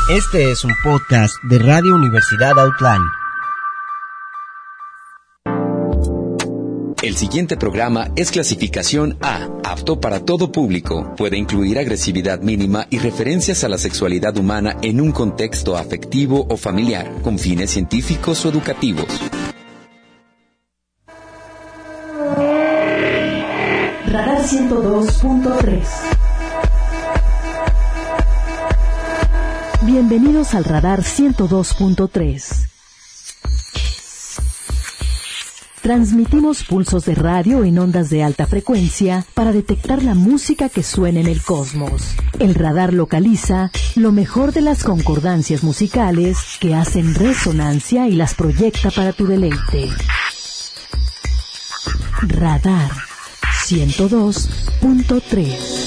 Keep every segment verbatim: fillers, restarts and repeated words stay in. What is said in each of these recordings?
Este es un podcast de Radio Universidad Outline. El siguiente programa es clasificación A, apto para todo público. Puede incluir agresividad mínima y referencias a la sexualidad humana en un contexto afectivo o familiar, con fines científicos o educativos. Radar ciento dos punto tres. Bienvenidos al Radar ciento dos punto tres. Transmitimos pulsos de radio en ondas de alta frecuencia para detectar la música que suena en el cosmos. El radar localiza lo mejor de las concordancias musicales que hacen resonancia y las proyecta para tu deleite. Radar ciento dos punto tres.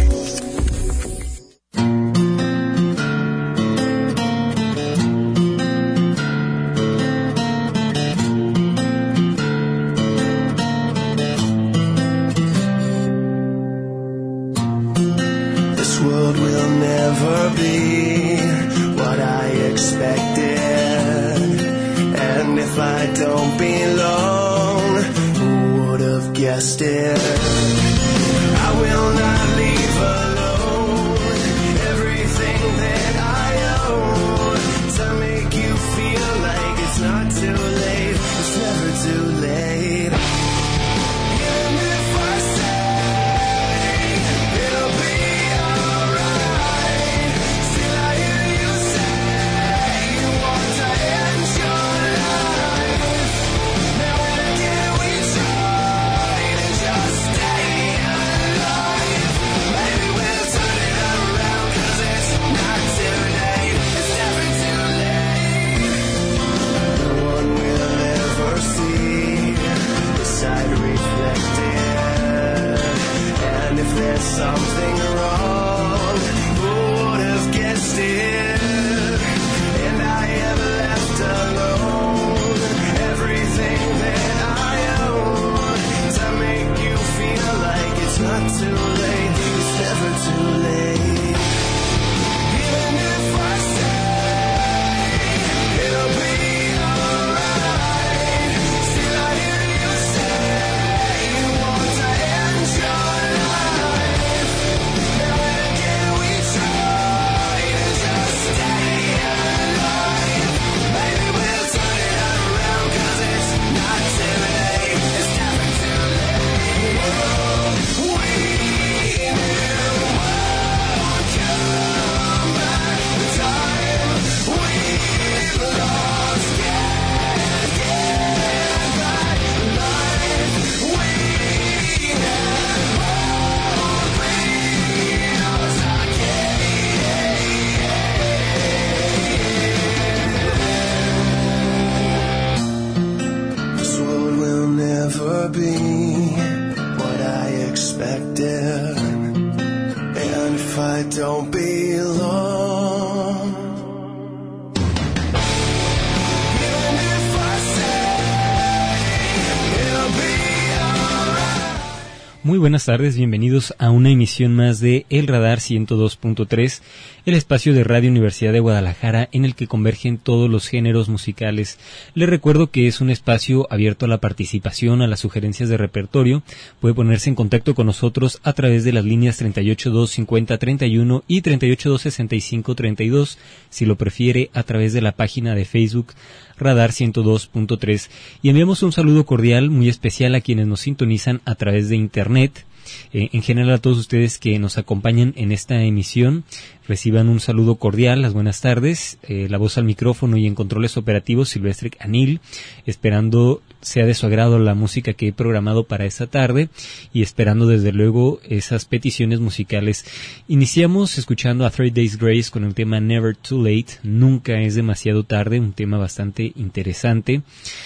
Muy buenas tardes, bienvenidos a una emisión más de El Radar ciento dos punto tres, el espacio de Radio Universidad de Guadalajara en el que convergen todos los géneros musicales. Les recuerdo que es un espacio abierto a la participación, a las sugerencias de repertorio. Puede ponerse en contacto con nosotros a través de las líneas treinta y ocho dos cincuenta treinta y uno y treinta y ocho dos sesenta y cinco treinta y dos, si lo prefiere a través de la página de Facebook Radar ciento dos punto tres. Y enviamos un saludo cordial muy especial a quienes nos sintonizan a través de internet. Eh, en general a todos ustedes que nos acompañan en esta emisión, reciban un saludo cordial, las buenas tardes, eh, la voz al micrófono y en controles operativos Silvestre Anil, esperando sea de su agrado la música que he programado para esta tarde y esperando desde luego esas peticiones musicales. Iniciamos escuchando a Three Days Grace con el tema Never Too Late, nunca es demasiado tarde, un tema bastante interesante.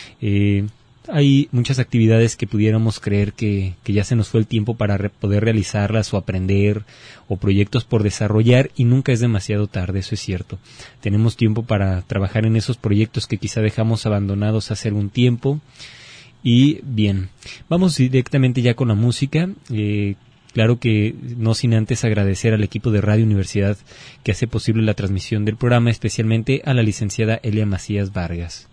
Eh, Hay muchas actividades que pudiéramos creer que, que ya se nos fue el tiempo para re- poder realizarlas o aprender, o proyectos por desarrollar, y nunca es demasiado tarde, eso es cierto. Tenemos tiempo para trabajar en esos proyectos que quizá dejamos abandonados hace algún tiempo. Y bien, vamos directamente ya con la música. Eh, Claro que no sin antes agradecer al equipo de Radio Universidad que hace posible la transmisión del programa, especialmente a la licenciada Elia Macías Vargas.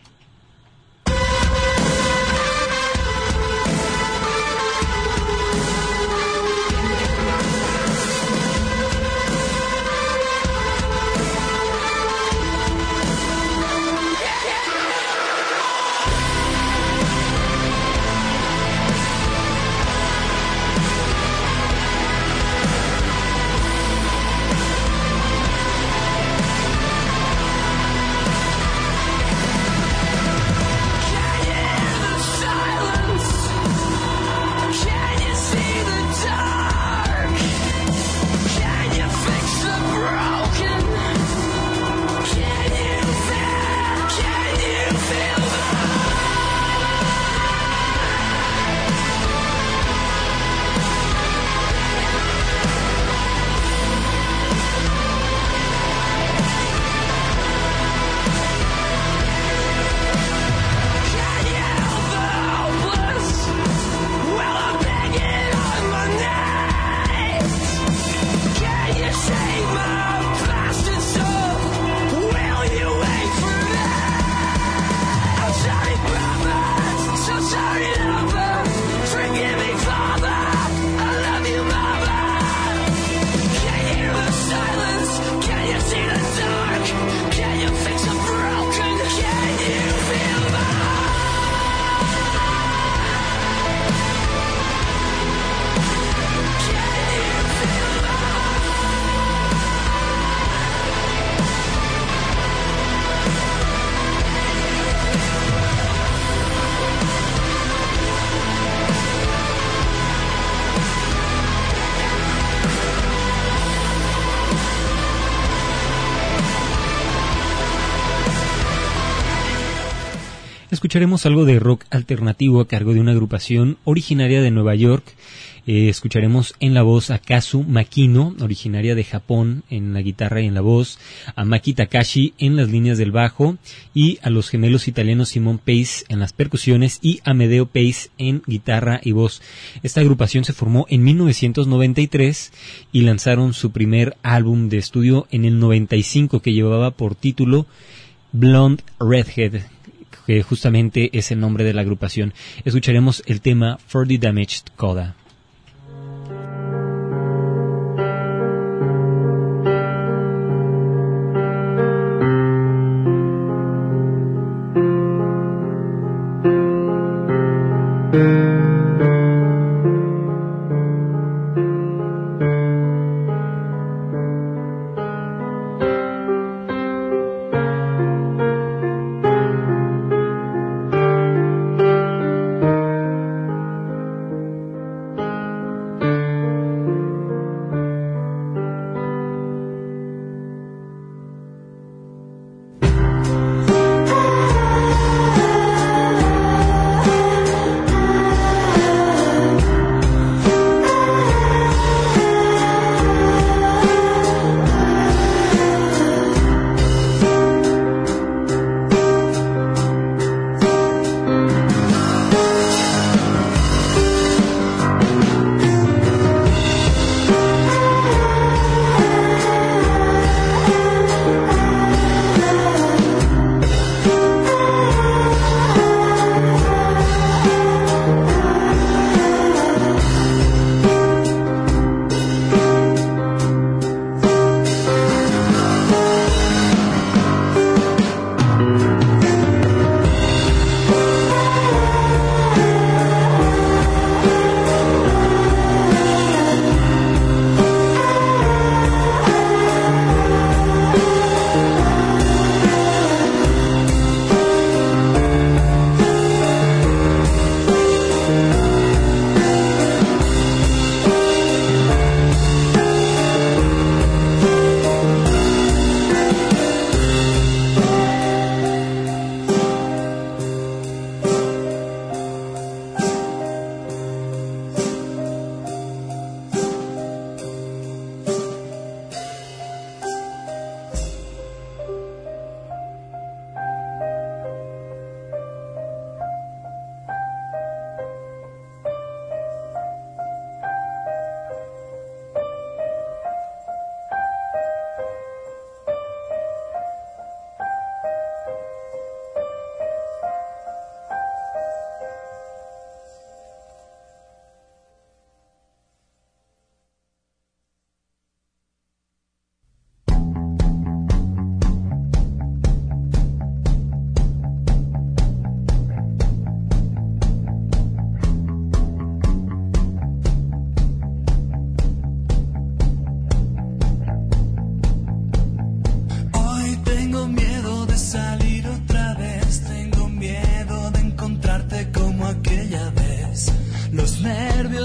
Escucharemos algo de rock alternativo a cargo de una agrupación originaria de Nueva York. Eh, escucharemos en la voz a Kazu Makino, originaria de Japón, en la guitarra y en la voz, a Maki Takashi en las líneas del bajo, y a los gemelos italianos Simon Pace en las percusiones y Amedeo Pace en guitarra y voz. Esta agrupación se formó en mil novecientos noventa y tres y lanzaron su primer álbum de estudio en el noventa y cinco, que llevaba por título Blonde Redhead, que justamente es el nombre de la agrupación. Escucharemos el tema For the Damaged Coda.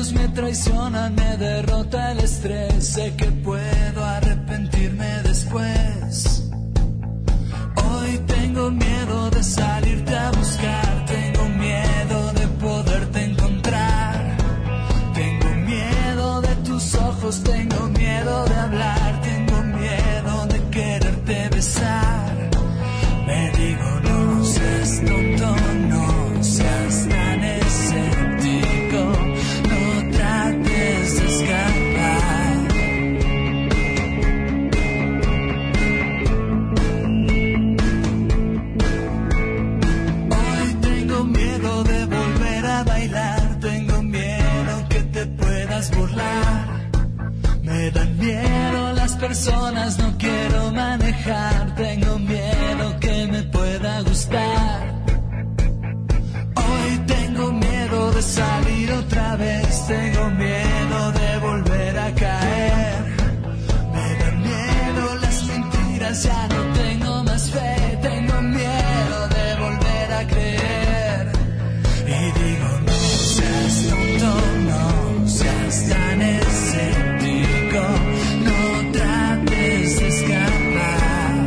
sueños me traicionan, me derrota el estrés. Sé que puedo arrepentirme después. Hoy tengo miedo de salirte a buscar, tengo miedo de poderte encontrar. Tengo miedo de tus ojos, tengo miedo de hablar, tengo miedo de quererte besar. Me digo no seas tonto, no seas tan escéptico, no trates de escapar. Hoy tengo miedo de volver a bailar, tengo miedo que te puedas burlar. Me dan miedo las personas, no quiero manejar, tengo miedo que me pueda gustar. Hoy tengo miedo de salir otra vez, tengo miedo de volver a caer. Me dan miedo las mentiras, ya no tengo más fe, tengo miedo de volver a creer. Y digo no seas tonto, no seas tan escéptico, no trates de escapar.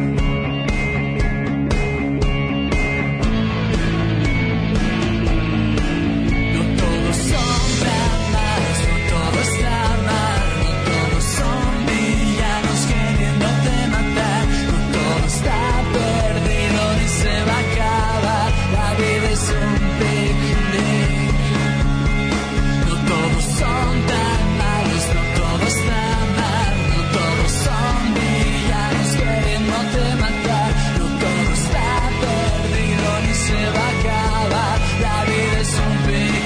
No todos son dramas, no todo está mal, no todos son villanos queriéndote matar, no todo está perdido ni se va a acabar, la vida es un picnic. No todos son tan malos, no todo está mal, no todos son villanos queriéndote matar, no todo está perdido ni se va a acabar, la vida es un picnic.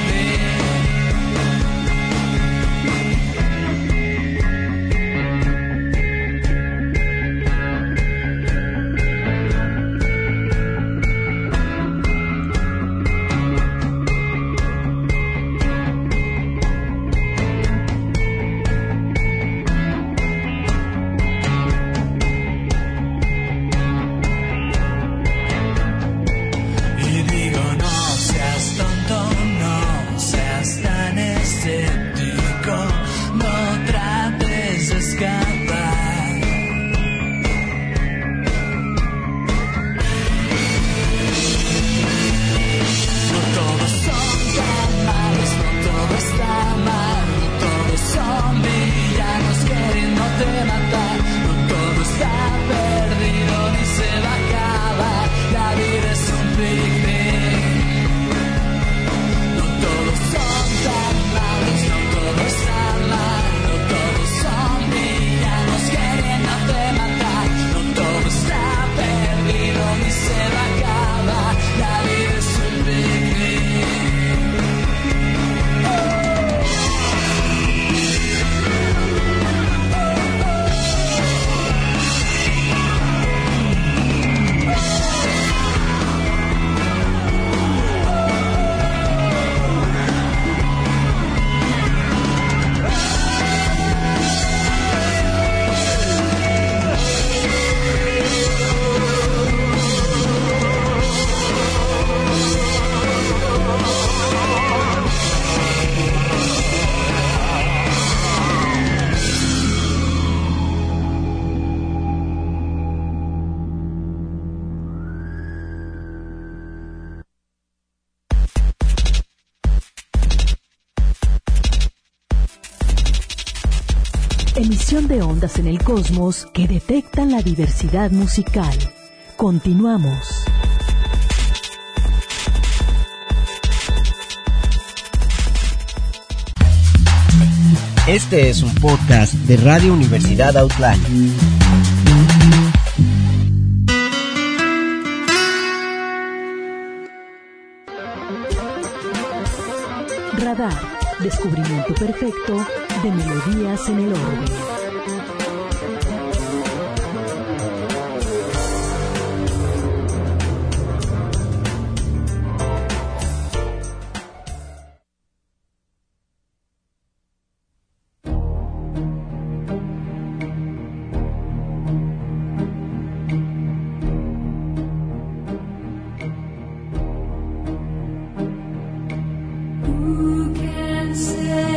Y digo no seas tonto, no seas tan escéptico, no trates de escapar. No todos son tan malos, no todo está mal, no todos son villanos queriéndote matar, no todo está perdido ni se va a acabar, la vida es un picnic. No todos son tan malos, no todo está mal, no todos son villanos queriéndote matar, no todo está perdido ni se va a acabar, la vida es un picnic. Emisión de ondas en el cosmos que detectan la diversidad musical. Continuamos. Este es un podcast de Radio Universidad Outline. Radar, descubrimiento perfecto de melodías en el orbe. Who can say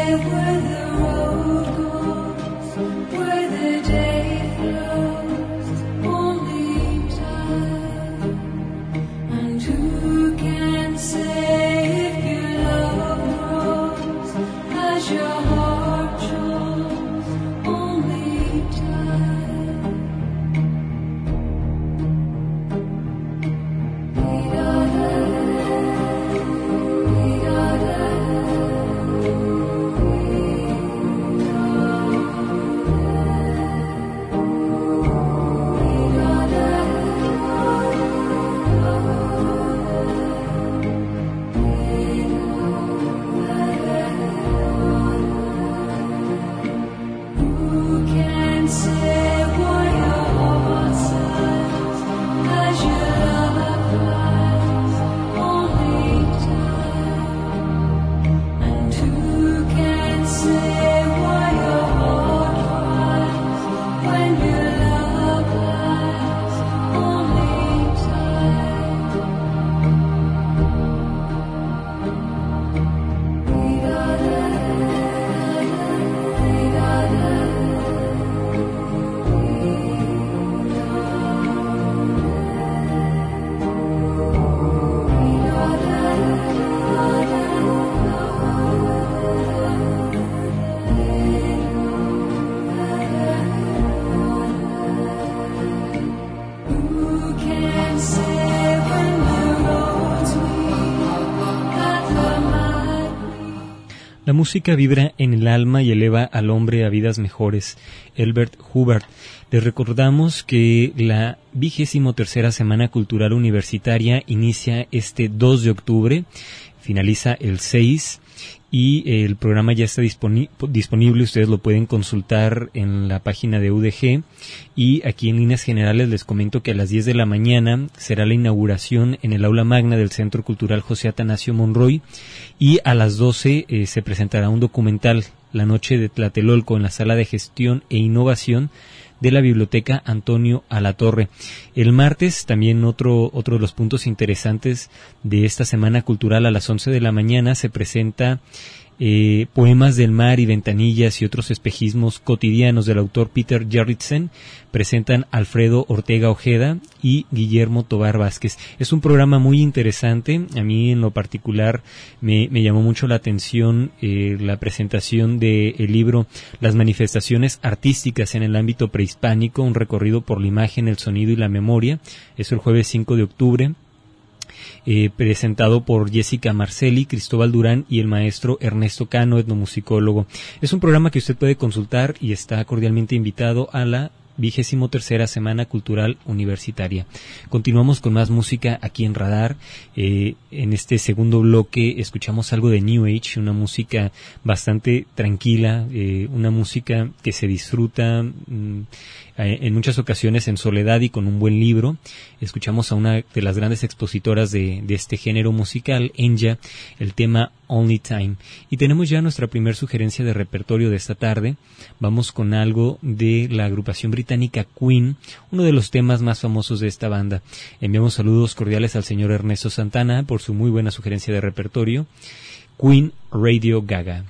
La música vibra en el alma y eleva al hombre a vidas mejores. Elbert Hubbard. Les recordamos que la vigésimo tercera Semana Cultural Universitaria inicia este dos de octubre, finaliza el seis, y el programa ya está disponi- disponible, ustedes lo pueden consultar en la página de U D G, y aquí en líneas generales les comento que a las diez de la mañana será la inauguración en el aula magna del Centro Cultural José Atanasio Monroy, y a las doce eh, se presentará un documental, La Noche de Tlatelolco, en la Sala de Gestión e Innovación de la Biblioteca Antonio Alatorre. El martes, también otro, otro de los puntos interesantes de esta Semana Cultural, a las once de la mañana se presenta eh, Poemas del Mar y Ventanillas y otros espejismos cotidianos del autor Peter Gerritsen. Presentan Alfredo Ortega Ojeda y Guillermo Tobar Vázquez. Es un programa muy interesante. A mí en lo particular me, me llamó mucho la atención eh, la presentación del libro Las manifestaciones artísticas en el ámbito prehispánico, un recorrido por la imagen, el sonido y la memoria. Es el jueves cinco de octubre. Eh, presentado por Jessica Marcelli, Cristóbal Durán y el maestro Ernesto Cano, etnomusicólogo. Es un programa que usted puede consultar y está cordialmente invitado a la vigésimo tercera Semana Cultural Universitaria. Continuamos con más música aquí en Radar. Eh, en este segundo bloque escuchamos algo de New Age, una música bastante tranquila, eh, una música que se disfruta mm, en muchas ocasiones en soledad y con un buen libro. Escuchamos a una de las grandes expositoras de, de este género musical, Enya, el tema Only Time. Y tenemos ya nuestra primer sugerencia de repertorio de esta tarde. Vamos con algo de la agrupación británica Queen, uno de los temas más famosos de esta banda. Enviamos saludos cordiales al señor Ernesto Santana por su muy buena sugerencia de repertorio. Queen, Radio Gaga.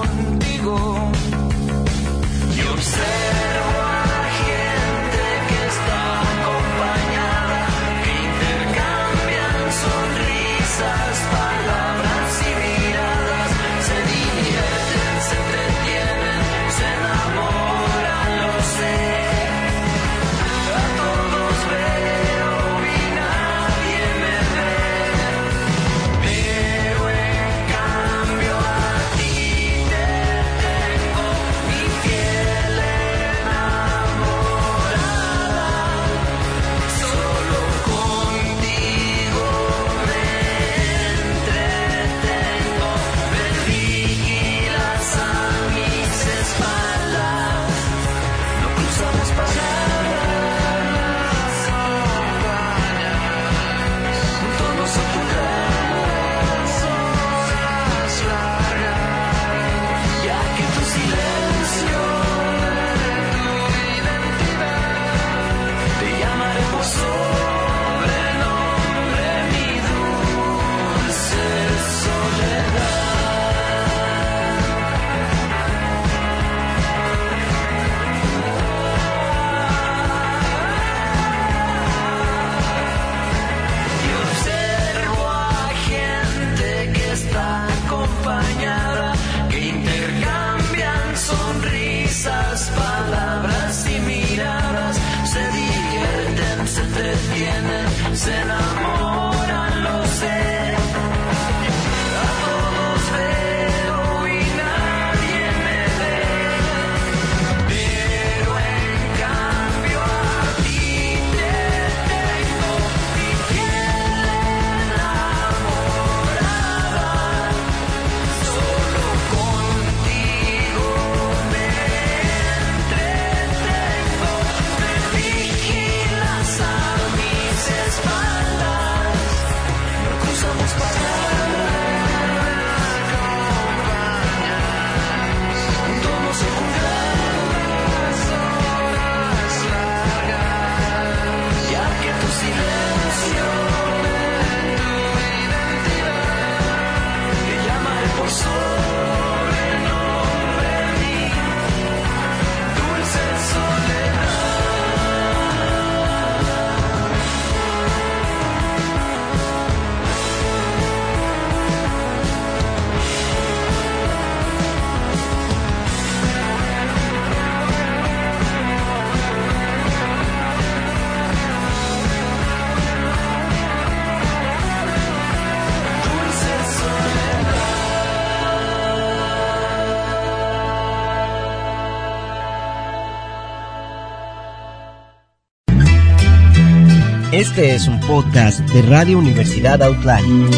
contigo. Y observo a gente que está acompañada, que intercambian sonrisas, palabras y miradas, se divierten, se entretienen, se enamoran, lo sé. A todos veo y nadie me ve, pero en cambio a ti te tengo, mi fiel enamorada. Solo contigo me entretengo, me vigilas a mis espaldas, no cruzamos palabras, juntos nos ocupamos horas largas, ya que tu silencio es tu identidad, te llamaré por sobrenombre, mi dulce soledad. Y observo a gente que está acompañada, que intercambian sonrisas, palabras y miradas, se divierten, se entretienen, se enamoran, lo sé. A todos veo y nadie me ve, pero en cambio a ti te tengo, mi fiel enamorada. Solo contigo me entretengo, me vigilas a mis espaldas, no cruzamos palabras, juntos nos ocupamos horas largas, ya que tu silencio es tu identidad, te llamaré por sobrenombre, mi dulce soledad. Dulce soledad. Este es un podcast de Radio Universidad Outline.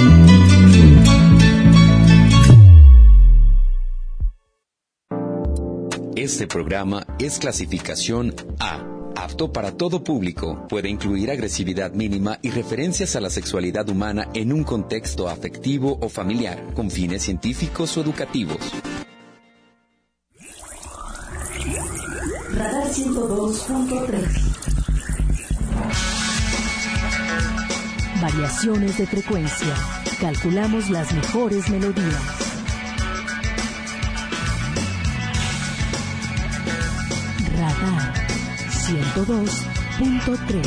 Este programa es clasificación A, apto para todo público. Puede incluir agresividad mínima y referencias a la sexualidad humana en un contexto afectivo o familiar, con fines científicos o educativos. Radar ciento dos punto tres. Variaciones de frecuencia. Calculamos las mejores melodías. Radar ciento dos punto tres.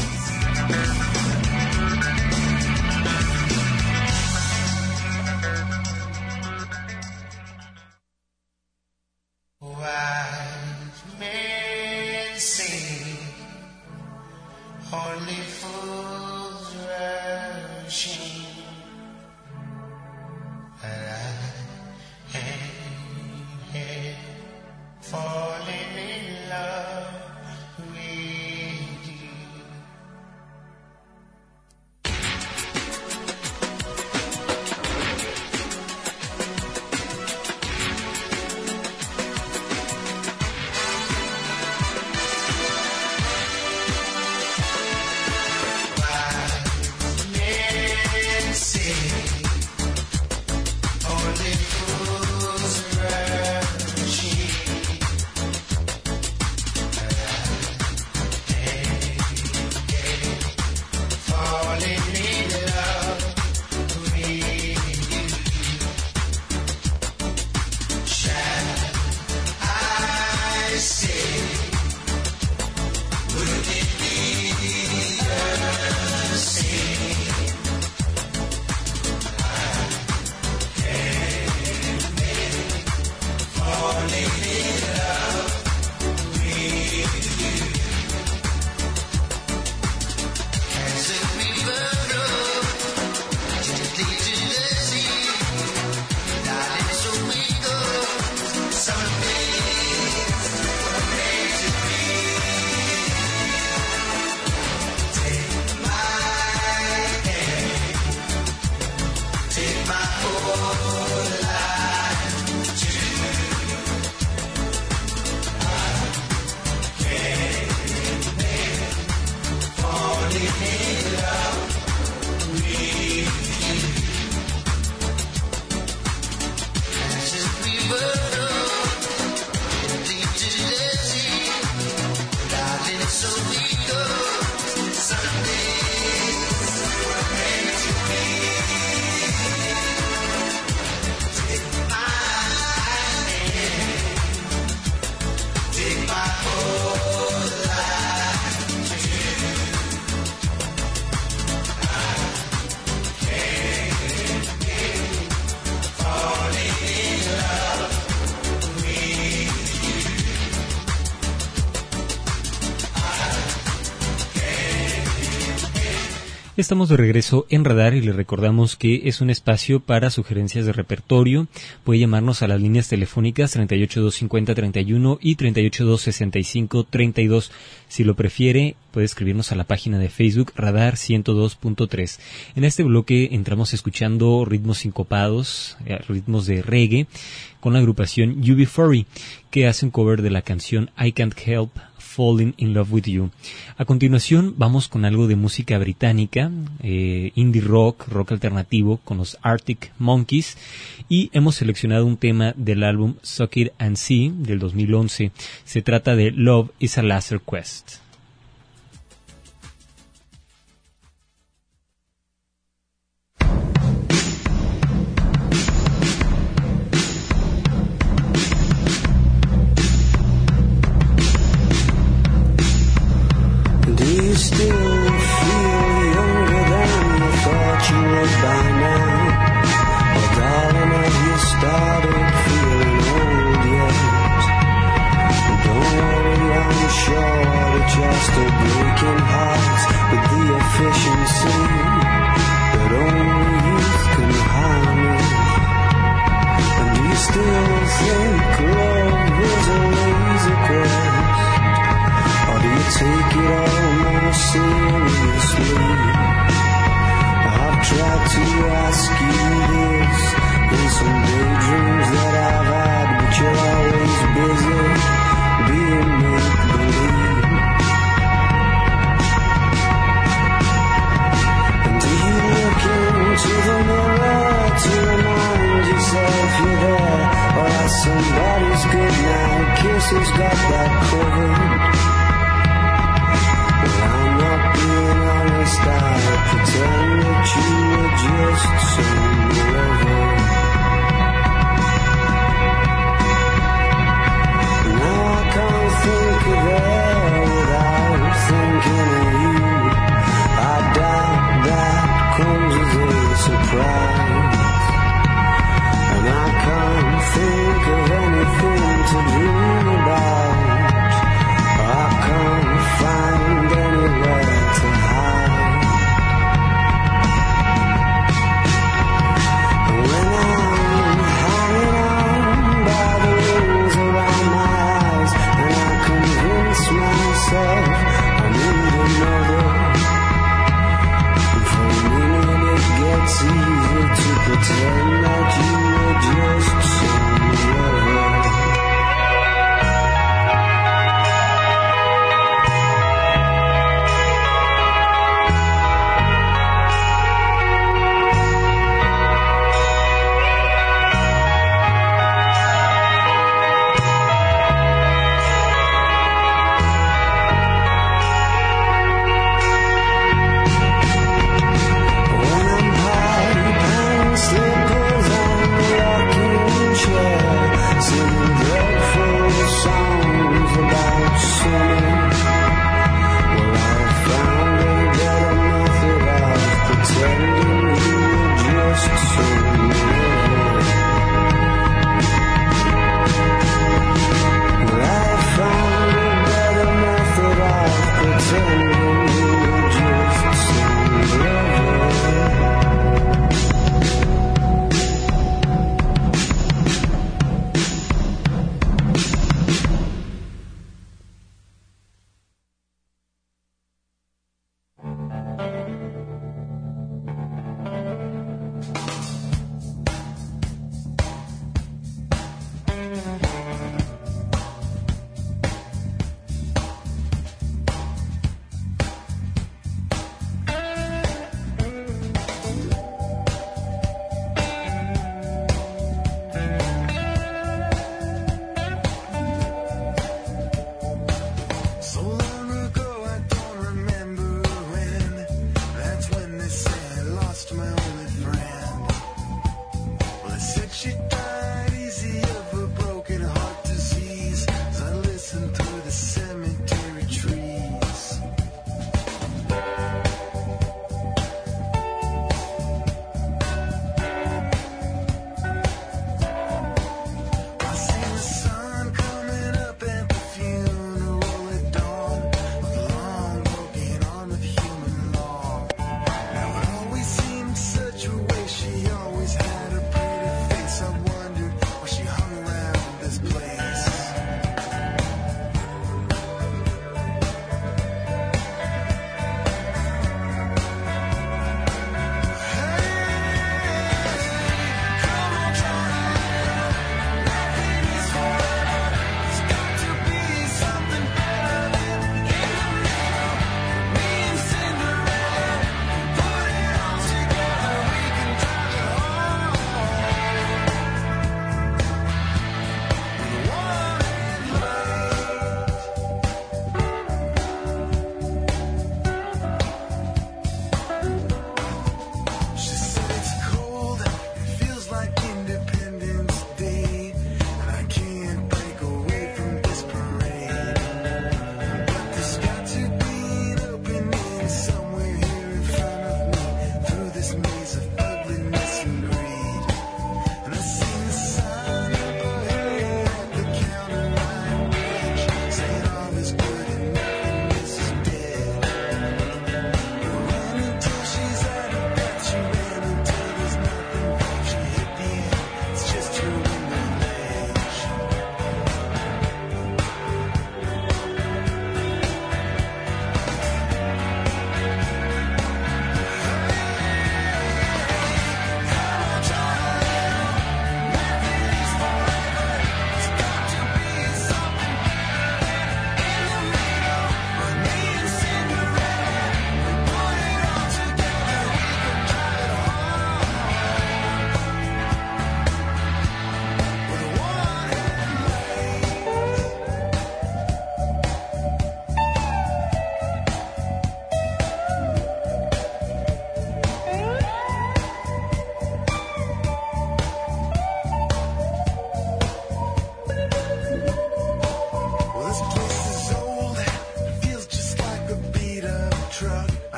Wise men say only fools rush in, but I am here falling in love with you. Estamos de regreso en Radar y le recordamos que es un espacio para sugerencias de repertorio. Puede llamarnos a las líneas telefónicas treinta y ocho dos cincuenta treinta y uno y treinta y ocho dos sesenta y cinco treinta y dos. Si lo prefiere, puede escribirnos a la página de Facebook Radar ciento dos punto tres. En este bloque entramos escuchando ritmos sincopados, ritmos de reggae, con la agrupación U B cuarenta, que hace un cover de la canción I Can't Help Falling in Love with You. A continuación vamos con algo de música británica, eh, indie rock, rock alternativo con los Arctic Monkeys, y hemos seleccionado un tema del álbum Suck It and See del dos mil once. Se trata de Love is a Laser Quest. You still feel younger than you thought you would by now. Oh darling, have you started feeling old yet? Don't worry, I'm sure that you're still breaking hearts with the efficiency that only youth can harness. And do you still think love is a laser quest? Or do you take it all more seriously? I've tried to ask you this in some daydreams that I've had, but you're always busy being make-believe. And do you look into the mirror to remind yourself you're there? Or has somebody's goodnight kisses got that covered? I'm not being honest, I pretend that you were just so never. Now I can't think of her without thinking of you. I doubt that comes as a surprise. And I can't think of anything to dream about. I can't find anywhere to hide. And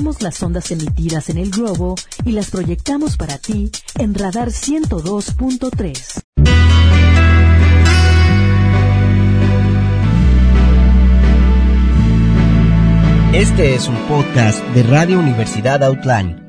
tomamos las ondas emitidas en el globo y las proyectamos para ti en Radar ciento dos punto tres. Este es un podcast de Radio Universidad Outline.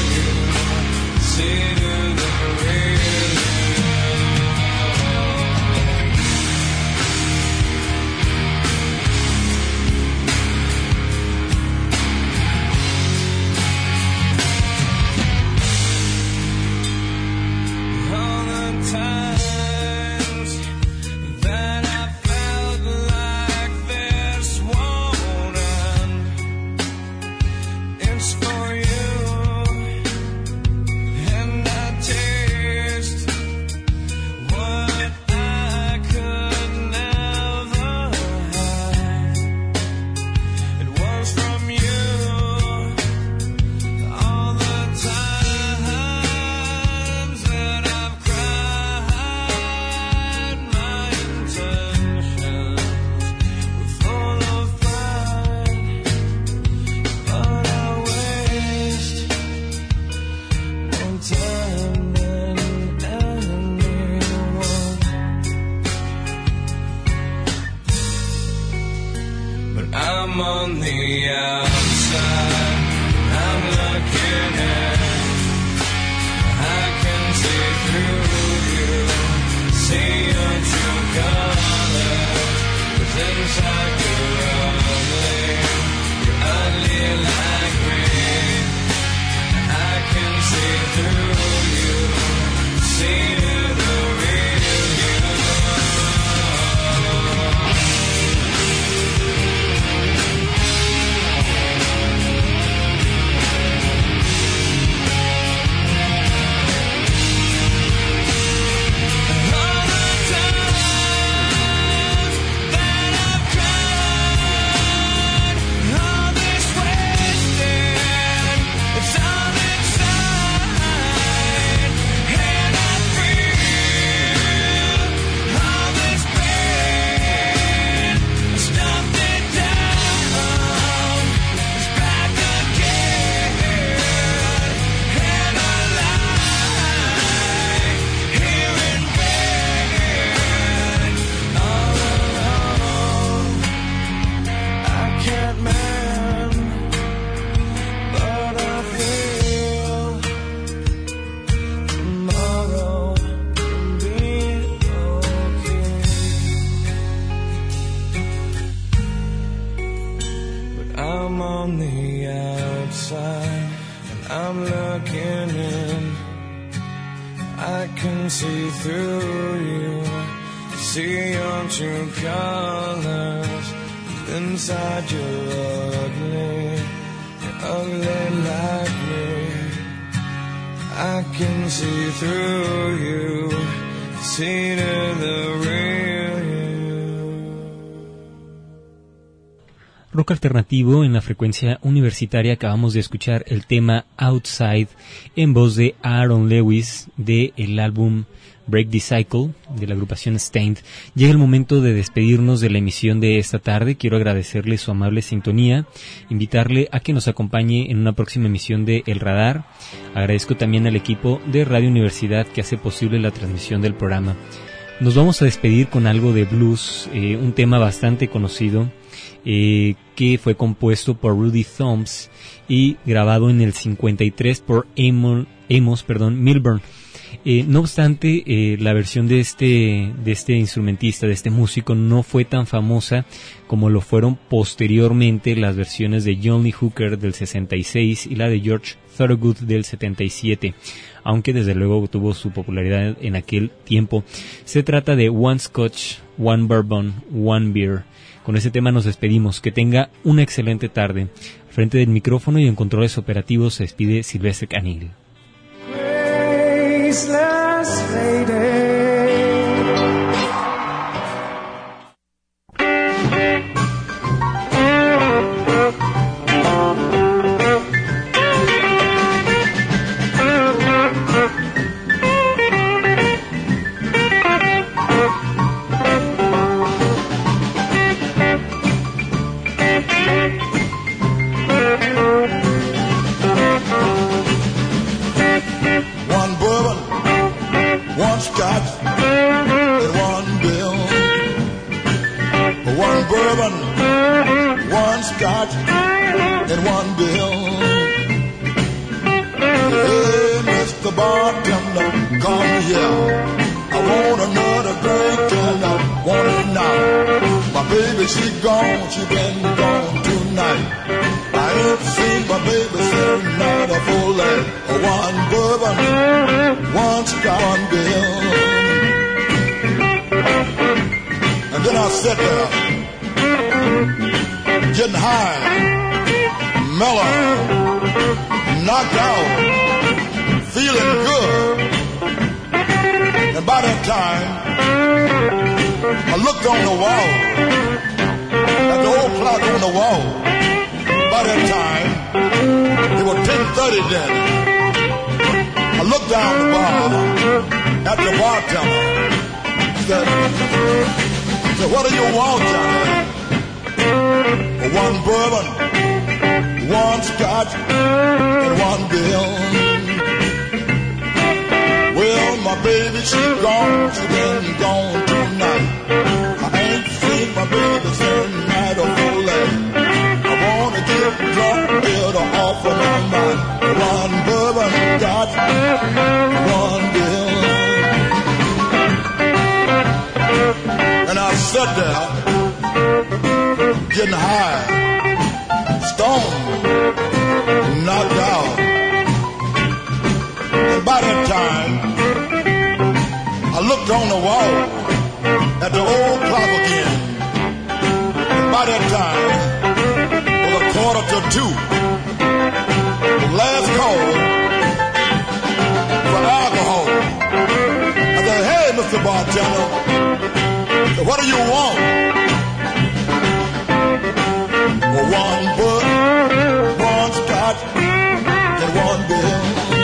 See through the real I'm on the outside, I'm looking in. I can see through you, see your true colors. 'Cause inside you're ugly, you're ugly like me. I can see through you, see the real you. I'm on the outside and I'm looking in. I can see through you, see your true colors. Inside you're ugly, you're ugly like me. I can see through you, see to the real you. Rock alternativo en la frecuencia universitaria. Acabamos de escuchar el tema Outside en voz de Aaron Lewis de el álbum Break the Cycle de la agrupación Stained. Llega el momento de despedirnos de la emisión de esta tarde. Quiero agradecerle su amable sintonía, invitarle a que nos acompañe en una próxima emisión de El Radar. Agradezco también al equipo de Radio Universidad que hace posible la transmisión del programa. Nos vamos a despedir con algo de blues, eh, un tema bastante conocido, Eh, que fue compuesto por Rudy Thomas y grabado en el cincuenta y tres por Amos, Amos perdón, Milburn. Eh, no obstante, eh, la versión de este, de este instrumentista, de este músico, no fue tan famosa como lo fueron posteriormente las versiones de John Lee Hooker del sesenta y seis y la de George Thorogood del setenta y siete, aunque desde luego tuvo su popularidad en aquel tiempo. Se trata de One Scotch, One Bourbon, One Beer. Con ese tema nos despedimos. Que tenga una excelente tarde. Al frente del micrófono y en controles operativos se despide Silvestre Canil. Graceless lady. Scotch and one bill. Hey, Mister Bartender, come here. I want another drink and I want it now. My baby, she gone, she been gone tonight. I ain't seen my baby since not a full day. One bourbon, one Scotch, one bill. And then I sat there, getting high, mellow, knocked out, feeling good. And by that time, I looked on the wall, at the old clock on the wall. By that time, it was ten thirty then. I looked down the bar at the bartender. Said, said, what do you want, Johnny? One bourbon, one Scotch, and one bill. Well, my baby, she gone, she been gone tonight. I ain't seen my baby since night of full day. out there getting high, stoned, knocked out. And by that time, I looked on the wall at the old clock again. And by that time, it was a quarter to two. The last call for alcohol. I said, hey, Mister Bartender, what do you want? Well, one bud, one scotch, and one bill.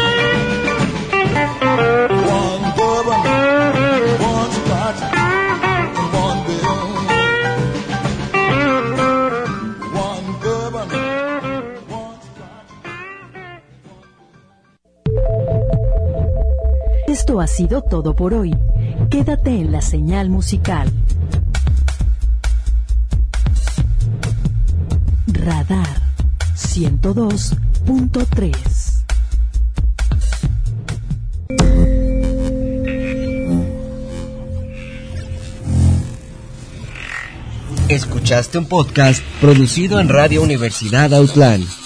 One bourbon, one scotch, and one bill. One bourbon, one scotch. Esto ha sido todo por hoy. Quédate en la señal musical. Radar ciento dos punto tres. Escuchaste un podcast producido en Radio Universidad Autlán.